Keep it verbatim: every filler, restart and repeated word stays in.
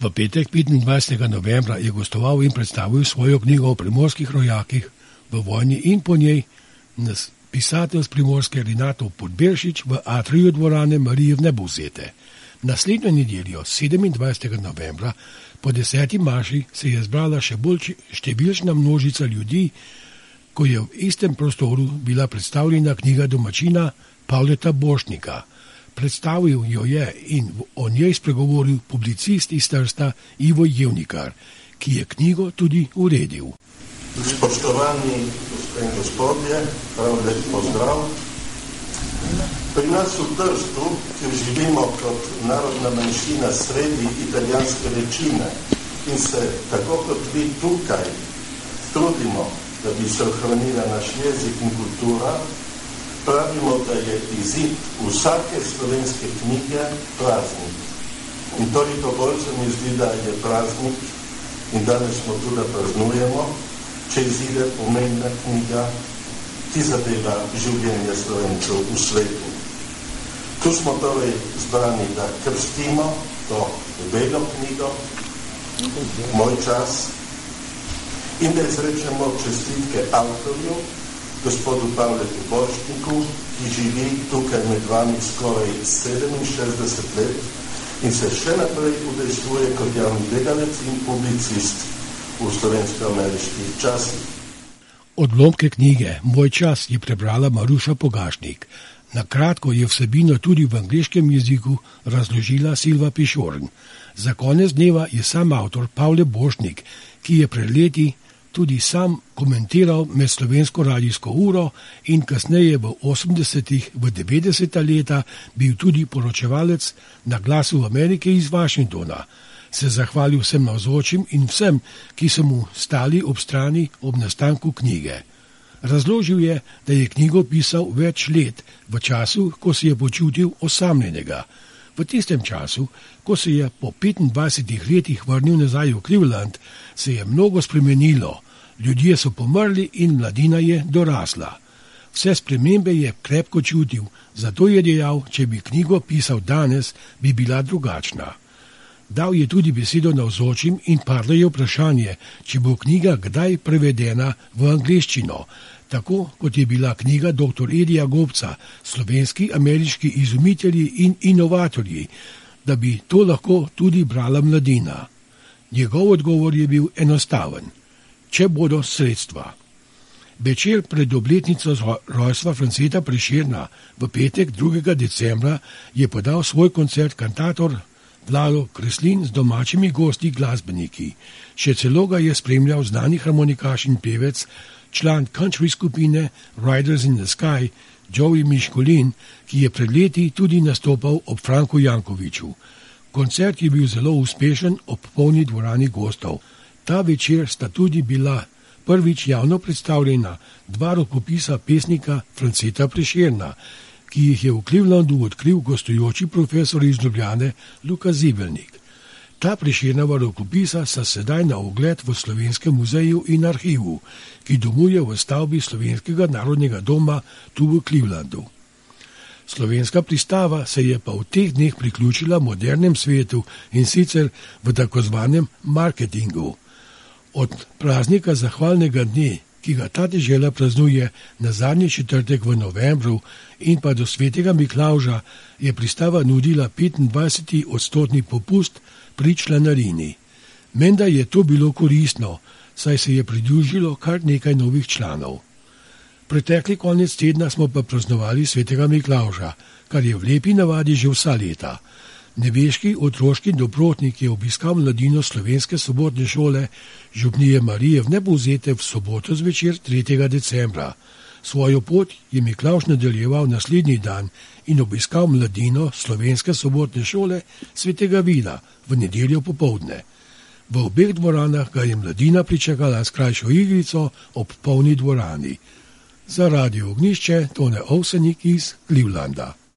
V petek petindvajsetega novembra je gostoval in predstavil svojo knjigo o primorskih rojakih v vojni in po njej pisatelj z Primorske Renato Podberšič v atriju dvorane Marije Vnebovzete. Naslednjo nedeljo, sedemindvajsetega novembra, po deseti maši se je zbrala še bolj številčna množica ljudi, ko je v istem prostoru bila predstavljena knjiga domačina Pavleta Borštnika. Predstavil jo je in o njej spregovoril publicist iz Trsta Ivo Jevnikar, ki je knjigo tudi uredil. Spoštovani gospe in gospodje, prav lep pozdrav. Pri nas v Trstu, kjer živimo kot narodna manjšina sredi italijanske večine in se tako kot vi tukaj trudimo, da bi se ohranila naš jezik in kultura, pravimo, da je izid vsake slovenske knjige praznik. In toliko bolj se mi zdi, da je praznik in danes smo tu, da praznujemo, če izide pomembna knjiga, ki zadeva življenje Slovencev v svetu. Tu smo torej zbrani, da krstimo to belo knjigo, Moj čas, in da izrečemo čestitke avtorju, gospodu Pavletu Borštniku, ki živi tukaj med vami skoraj sedeminšestdeset let in se še naprej udejstvuje kot javni delavec in publicist v slovensko-ameriških časih. Odlomke knjige Moj čas je prebrala Maruša Pogašnik. Na kratko je vsebino tudi v angleškem jeziku razložila Silva Pišorn. Za konec dneva je sam avtor Pavle Borštnik, ki je pred leti tudi sam komentiral med slovensko radijsko uro in kasneje v osemdesetih, v devetdeseta leta bil tudi poročevalec na Glasu Amerike iz Washingtona. Se zahvalil vsem navzočim in vsem, ki so mu stali ob strani ob nastanku knjige. Razložil je, da je knjigo pisal več let, v času, ko se je počutil osamljenega. V tistem času, ko se je po petindvajsetih letih vrnil nazaj v Cleveland, se je mnogo spremenilo. Ljudje so pomrli in mladina je dorasla. Vse spremembe je krepko čutil, zato je dejal, če bi knjigo pisal danes, bi bila drugačna. Dal je tudi besedo navzočim in padlo je vprašanje, če bo knjiga kdaj prevedena v angleščino, tako kot je bila knjiga doktor Edija Gobca, slovenski ameriški izumitelji in inovatorji, da bi to lahko tudi brala mladina. Njegov odgovor je bil enostaven. Če bodo sredstva. Večer pred obletnico rojstva Franceta Prešerna v petek drugega decembra je podal svoj koncert kantator Vlado Kreslin z domačimi gosti glasbeniki. Še celo ga je spremljal znani harmonikaš in pevec, član country skupine Riders in the Sky, Joey Miškolin, ki je pred leti tudi nastopal ob Franku Jankoviču. Koncert je bil zelo uspešen ob polni dvorani gostov. Ta večer sta tudi bila prvič javno predstavljena dva rokopisa pesnika Franceta Prešerna, ki jih je v Clevelandu odkril gostujoči profesor iz Ljubljane Luka Zibelnik. Ta Prešernova rokopisa sta sedaj na ogled v Slovenskem muzeju in arhivu, ki domuje v stavbi Slovenskega narodnega doma tu v Clevelandu. Slovenska pristava se je pa v teh dneh priključila modernem svetu in sicer v takozvanem marketingu. Od praznika zahvalnega dne, ki ga ta dežela praznuje na zadnji četrtek v novembru, in pa do svetega Miklavža, je pristava nudila petindvajset odstotni popust pri članarini. Menda je to bilo koristno, saj se je pridružilo kar nekaj novih članov. Pretekli konec tedna smo pa praznovali svetega Miklavža, kar je v lepi navadi že vsa leta. Nebeški otroški dobrotnik je obiskal mladino slovenske sobotne šole Župnije Marije Vnebovzete v soboto zvečer tretjega decembra. Svojo pot je Miklavž nadaljeval naslednji dan in obiskal mladino slovenske sobotne šole Svetega Vida v nedeljo popoldne. V obeh dvoranah ga je mladina pričakala s krajšo igrico ob polni dvorani. Za Radio Ognjišče Tone Ovsenik iz Clevelanda.